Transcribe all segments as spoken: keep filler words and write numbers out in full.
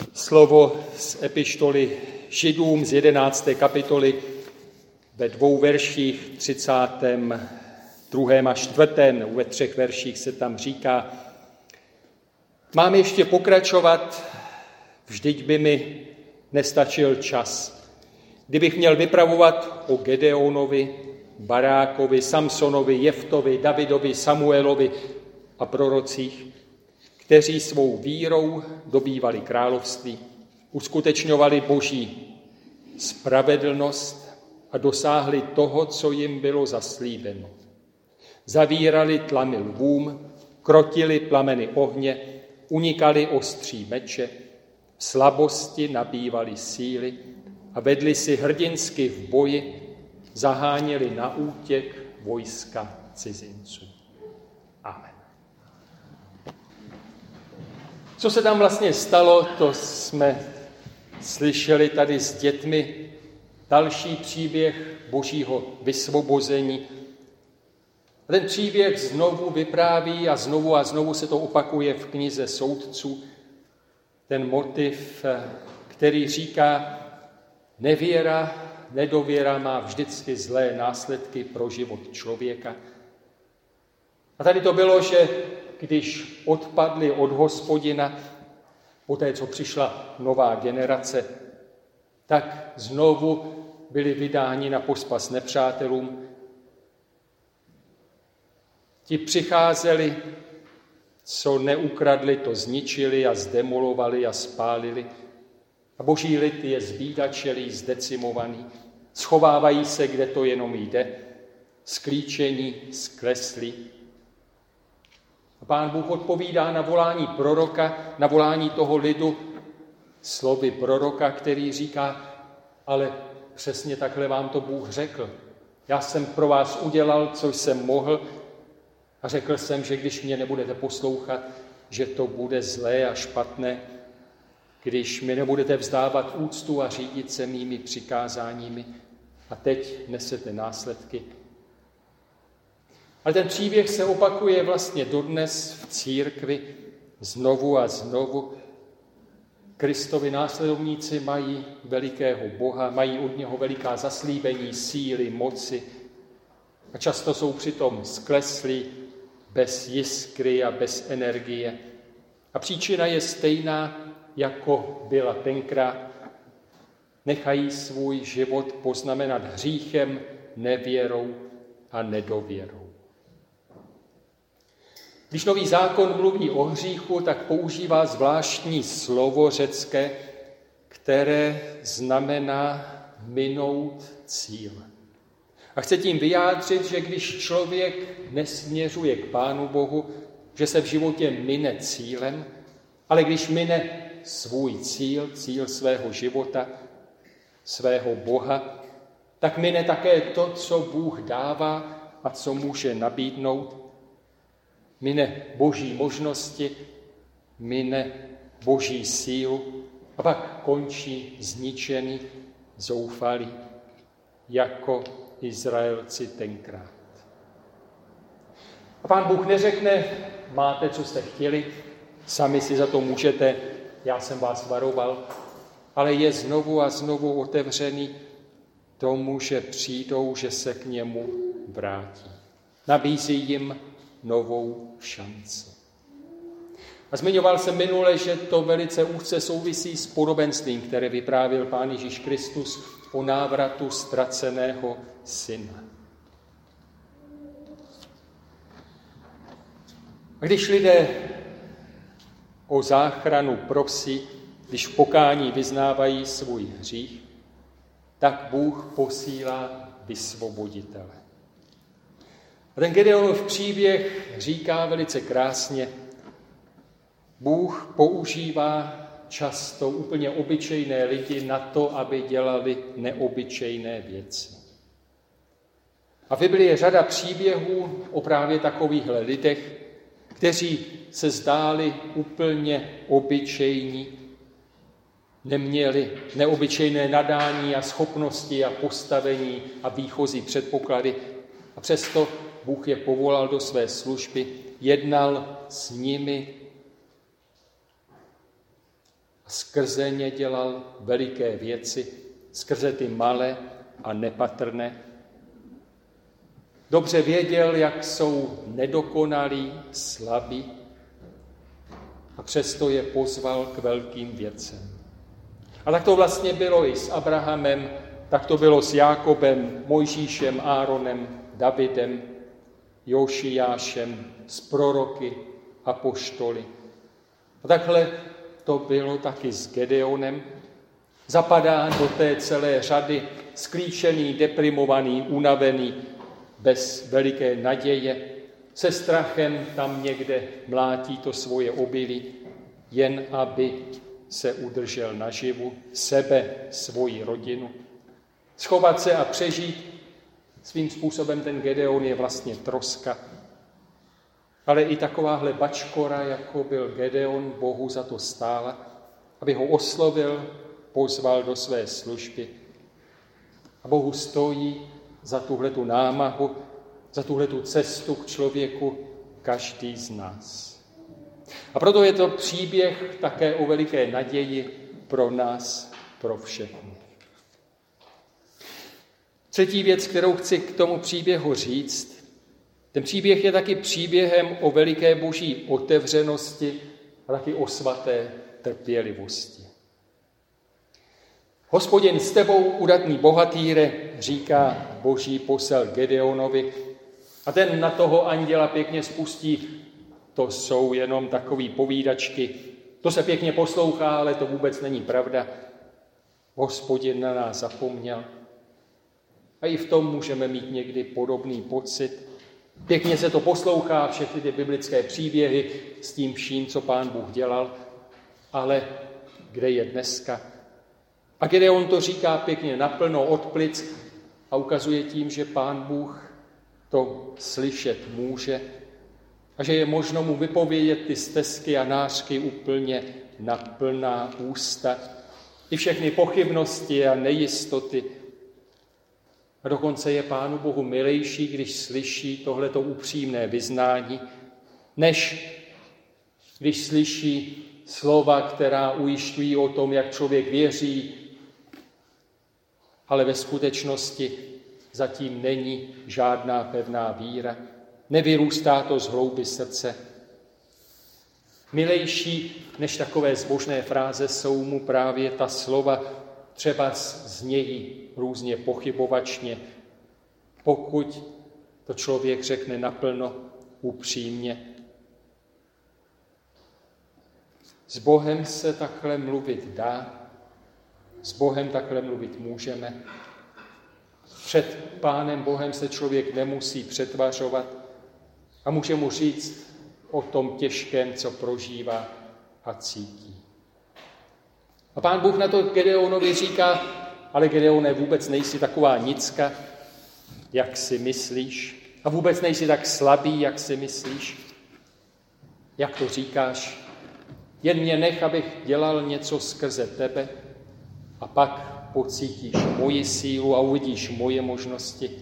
slovo z epištoly Židům z jedenácté kapitoly ve dvou verších, třicátém druhém a čtvrtém, nebo ve třech verších se tam říká: Mám ještě pokračovat, vždyť by mi nestačil čas. Kdybych měl vypravovat o Gedeonovi, Barákovi, Samsonovi, Jeftovi, Davidovi, Samuelovi a prorocích, kteří svou vírou dobývali království, uskutečňovali boží spravedlnost a dosáhli toho, co jim bylo zaslíbeno. Zavírali tlamy lvům, krotili plameny ohně, unikali ostří meče, v slabosti nabývali síly a vedli si hrdinsky v boji, zaháněli na útěk vojska cizinců. Amen. Co se tam vlastně stalo, to jsme slyšeli tady s dětmi. Další příběh božího vysvobození. A ten příběh znovu vypráví a znovu a znovu se to opakuje v knize Soudců. Ten motiv, který říká, nevěra, nedověra má vždycky zlé následky pro život člověka. A tady to bylo, že když odpadli od Hospodina, poté, co přišla nová generace, tak znovu byli vydáni na pospas nepřátelům. Ti přicházeli, co neukradli, to zničili a zdemolovali a spálili. A boží lid je zbídačelý, zdecimovaný. Schovávají se, kde to jenom jde, sklíčení, skleslí. A Pán Bůh odpovídá na volání proroka, na volání toho lidu, slovy proroka, který říká, ale přesně takhle vám to Bůh řekl. Já jsem pro vás udělal, co jsem mohl, a řekl jsem, že když mě nebudete poslouchat, že to bude zlé a špatné, když mi nebudete vzdávat úctu a řídit se mými přikázáními. A teď nesete následky. Ale ten příběh se opakuje vlastně dodnes v církvi znovu a znovu. Kristovi následovníci mají velikého Boha, mají od něho veliká zaslíbení, síly, moci. A často jsou přitom skleslí, bez jiskry a bez energie. A příčina je stejná, jako byla tenkrát. Nechají svůj život poznamenat hříchem, nevěrou a nedověrou. Když Nový zákon mluví o hříchu, tak používá zvláštní slovo řecké, které znamená minout cíl. A chce tím vyjádřit, že když člověk nesměřuje k Pánu Bohu, že se v životě mine cílem, ale když mine svůj cíl, cíl svého života, svého Boha, tak mine také to, co Bůh dává a co může nabídnout. Mine boží možnosti, mine boží sílu a pak končí zničený, zoufalý, jako Izraelci tenkrát. A Pán Bůh neřekne, máte, co jste chtěli, sami si za to můžete, já jsem vás varoval, ale je znovu a znovu otevřený tomu, že přijdou, že se k němu vrátí. Nabízí jim novou šanci. A zmiňoval jsem minule, že to velice úzce souvisí s podobenstvím, které vyprávěl Pán Ježíš Kristus o návratu ztraceného syna. A když lidé o záchranu prosí, když v pokání vyznávají svůj hřích, tak Bůh posílá vysvoboditele. A ten Gedeonův příběh říká velice krásně, Bůh používá často úplně obyčejné lidi na to, aby dělali neobyčejné věci. A v Biblii je řada příběhů o právě takovýchhle lidech, kteří se zdáli úplně obyčejní, neměli neobyčejné nadání a schopnosti a postavení a výchozí předpoklady. A přesto Bůh je povolal do své služby, jednal s nimi Skrze ně dělal veliké věci, skrze ty malé a nepatrné. Dobře věděl, jak jsou nedokonalí, slabí, a přesto je pozval k velkým věcem. A tak to vlastně bylo i s Abrahamem, tak to bylo s Jákobem, Mojžíšem, Áronem, Davidem, Jošiášem, s proroky, apoštoly. A takhle to bylo taky s Gedeonem. Zapadá do té celé řady sklíčený, deprimovaný, unavený, bez veliké naděje, se strachem tam někde mlátí to svoje obilí, jen aby se udržel naživu, sebe, svoji rodinu. Schovat se a přežít, svým způsobem ten Gedeon je vlastně troska. Ale i takováhle bačkora, jako byl Gedeon, Bohu za to stála, aby ho oslovil, pozval do své služby. A Bohu stojí za tuhletu námahu, za tuhletu cestu k člověku každý z nás. A proto je to příběh také o veliké naději pro nás, pro všechny. Třetí věc, kterou chci k tomu příběhu říct, ten příběh je taky příběhem o veliké boží otevřenosti a taky o svaté trpělivosti. Hospodin s tebou, udatný bohatýre, říká boží posel Gedeonovi, a ten na toho anděla pěkně spustí. To jsou jenom takové povídačky. To se pěkně poslouchá, ale to vůbec není pravda. Hospodin na nás zapomněl. A i v tom můžeme mít někdy podobný pocit. Pěkně se to poslouchá, všechny ty biblické příběhy s tím vším, co Pán Bůh dělal. Ale kde je dneska? A Gedeon to říká pěkně naplno od plic a ukazuje tím, že Pán Bůh to slyšet může a že je možno mu vypovědět ty stesky a nářky úplně na plná ústa. I všechny pochybnosti a nejistoty. A dokonce je Pánu Bohu milejší, když slyší tohleto upřímné vyznání, než když slyší slova, která ujišťují o tom, jak člověk věří, ale ve skutečnosti zatím není žádná pevná víra. Nevyrůstá to z hloubi srdce. Milejší než takové zbožné fráze jsou mu právě ta slova, třeba znějí různě pochybovačně, pokud to člověk řekne naplno, upřímně. S Bohem se takhle mluvit dá, s Bohem takhle mluvit můžeme. Před Pánem Bohem se člověk nemusí přetvařovat a může mu říct o tom těžkém, co prožívá a cítí. A Pán Bůh na to Gedeonovi říká, ale Gedeone, vůbec nejsi taková nicka, jak si myslíš, a vůbec nejsi tak slabý, jak si myslíš. Jak to říkáš? Jen mě nech, abych dělal něco skrze tebe a pak pocítíš moji sílu a uvidíš moje možnosti.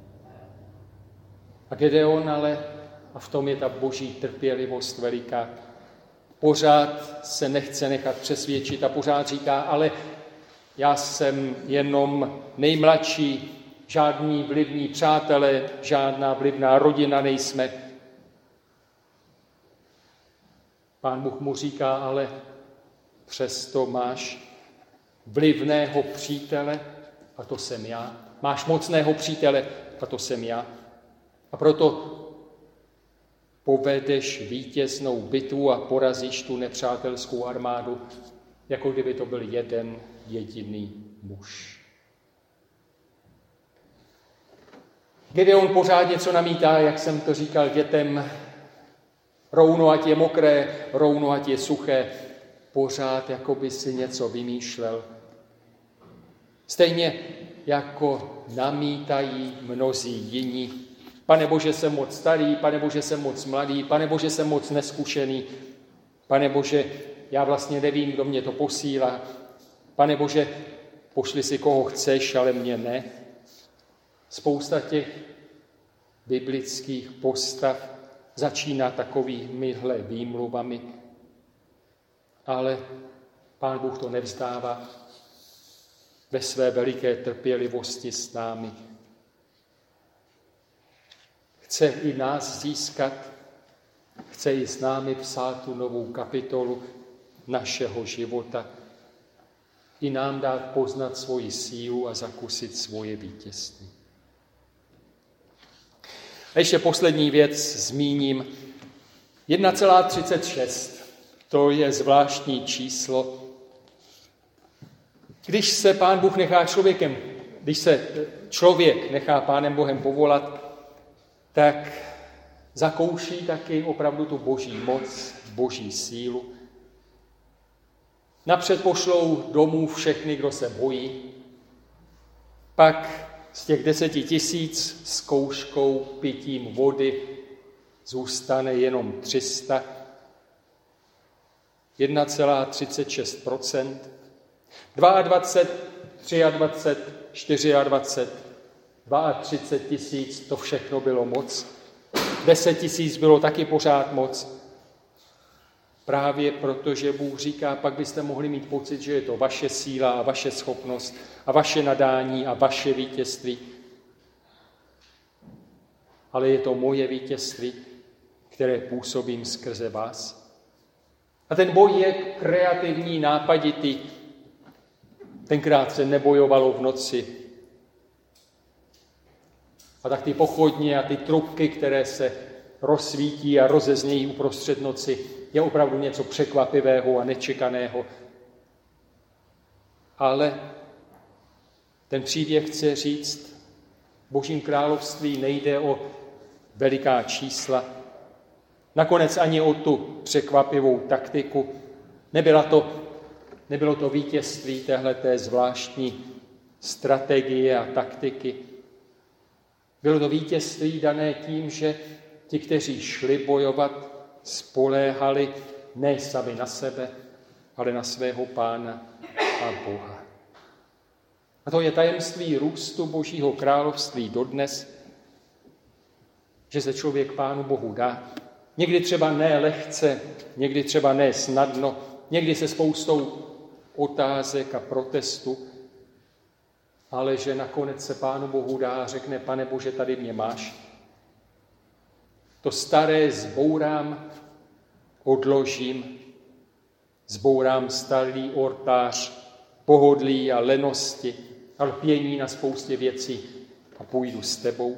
A Gedeon ale, a v tom je ta boží trpělivost veliká, pořád se nechce nechat přesvědčit a pořád říká, ale já jsem jenom nejmladší, žádní vlivní přátelé, žádná vlivná rodina nejsme. Pán Bůh mu říká, ale přesto máš vlivného přítele, a to jsem já. Máš mocného přítele, a to jsem já. A proto povedeš vítěznou bitvu a porazíš tu nepřátelskou armádu, jako kdyby to byl jeden jediný muž. Gedeon pořád něco namítá, jak jsem to říkal dětem, rouno ať je mokré, rouno ať je suché, pořád jako by si něco vymýšlel. Stejně jako namítají mnozí jiní. Pane Bože, jsem moc starý, Pane Bože, jsem moc mladý, Pane Bože, jsem moc neskušený, Pane Bože, já vlastně nevím, kdo mě to posílá, Pane Bože, pošli si koho chceš, ale mě ne. Spousta těch biblických postav začíná takovýmihle výmluvami, ale Pán Bůh to nevzdává ve své veliké trpělivosti s námi. Chce i nás získat, chce i s námi psát tu novou kapitolu našeho života. I nám dát poznat svoji sílu a zakusit svoje vítězství. A ještě poslední věc zmíním. jedna celá třicet šest. To je zvláštní číslo. Když se Pán Bůh nechá člověkem, když se člověk nechá Pánem Bohem povolat, tak zakouší taky opravdu tu boží moc, boží sílu. Napřed pošlou domů všechny, kdo se bojí. Pak z těch deseti tisíc s kouškou pitím vody zůstane jenom tři sta. jedna celá třicet šest procent. dvacet dva, dvacet tři, dvacet čtyři, třicet dva tisíc, to všechno bylo moc. deset tisíc bylo taky pořád moc. Právě protože Bůh říká, pak byste mohli mít pocit, že je to vaše síla a vaše schopnost a vaše nadání a vaše vítězství. Ale je to moje vítězství, které působím skrze vás. A ten boj je kreativní, nápaditý. Tenkrát se nebojovalo v noci. A tak ty pochodně a ty trubky, které se rozsvítí a rozeznějí uprostřed noci, je opravdu něco překvapivého a nečekaného. Ale ten příběh chce říct, v Božím království nejde o veliká čísla, nakonec ani o tu překvapivou taktiku. Nebyla to, nebylo to vítězství téhleté zvláštní strategie a taktiky. Bylo to vítězství dané tím, že ti, kteří šli bojovat, spoléhali ne sami na sebe, ale na svého Pána a Boha. A to je tajemství růstu Božího království dodnes, že se člověk Pánu Bohu dá. Někdy třeba ne lehce, někdy třeba ne snadno, někdy se spoustou otázek a protestů, ale že nakonec se Pánu Bohu dá a řekne, Pane Bože, tady mě máš. To staré zbourám, odložím, zbourám starý oltář pohodlí a lenosti a lpění na spoustě věcí a půjdu s tebou.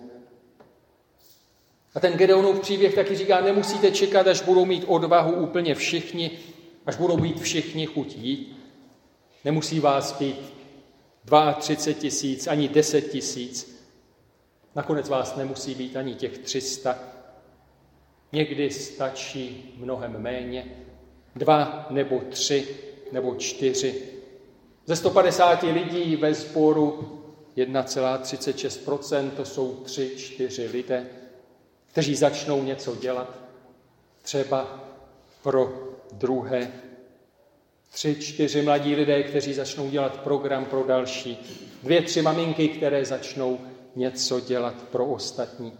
A ten Gedeonův příběh taky říká, nemusíte čekat, až budou mít odvahu úplně všichni, až budou mít všichni chuť jít. Nemusí vás být třicet dva tisíc, ani deset tisíc. Nakonec vás nemusí být ani těch tři sta. Někdy stačí mnohem méně. Dva nebo tři nebo čtyři. Ze sto padesáti lidí ve sboru jedna celá třicet šest procent, to jsou tři, čtyři lidé, kteří začnou něco dělat, třeba pro druhé. Tři, čtyři mladí lidé, kteří začnou dělat program pro další. Dvě, tři maminky, které začnou něco dělat pro ostatní.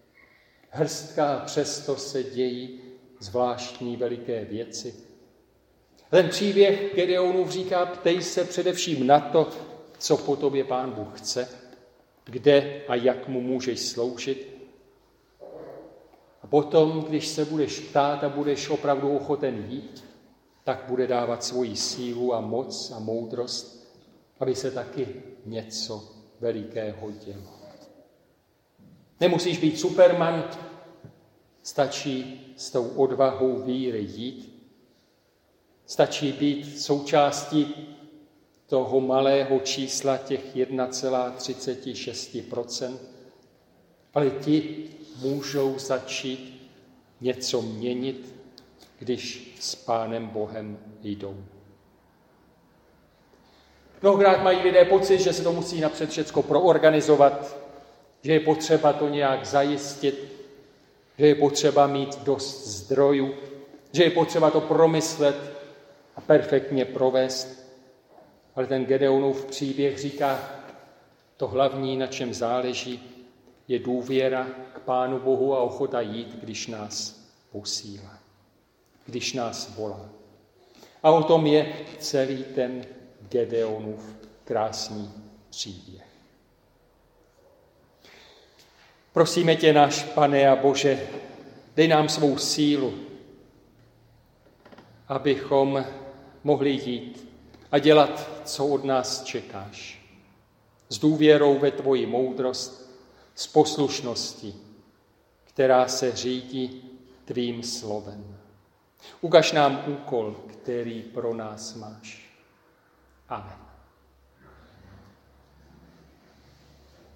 Hrstka a přesto se dějí zvláštní veliké věci. Ten příběh Gedeonův říká, ptej se především na to, co po tobě Pán Bůh chce, kde a jak mu můžeš sloužit. A potom, když se budeš ptát a budeš opravdu ochoten jít, tak bude dávat svoji sílu a moc a moudrost, aby se taky něco velikého dělo. Nemusíš být superman, stačí s tou odvahou víry jít. Stačí být součástí toho malého čísla těch jedna celá třicet šest procent, ale ti můžou začít něco měnit, když s Pánem Bohem jdou. Mnohokrát mají lidé pocit, že se to musí napřed všecko proorganizovat, že je potřeba to nějak zajistit, že je potřeba mít dost zdrojů, že je potřeba to promyslet a perfektně provést. Ale ten Gedeonův příběh říká, to hlavní, na čem záleží, je důvěra k Pánu Bohu a ochota jít, když nás posílá, když nás volá. A o tom je celý ten Gedeonův krásný příběh. Prosíme tě, náš Pane a Bože, dej nám svou sílu, abychom mohli jít a dělat, co od nás čekáš. S důvěrou ve tvoji moudrost, s poslušností, která se řídí tvým slovem. Ukaž nám úkol, který pro nás máš. Amen.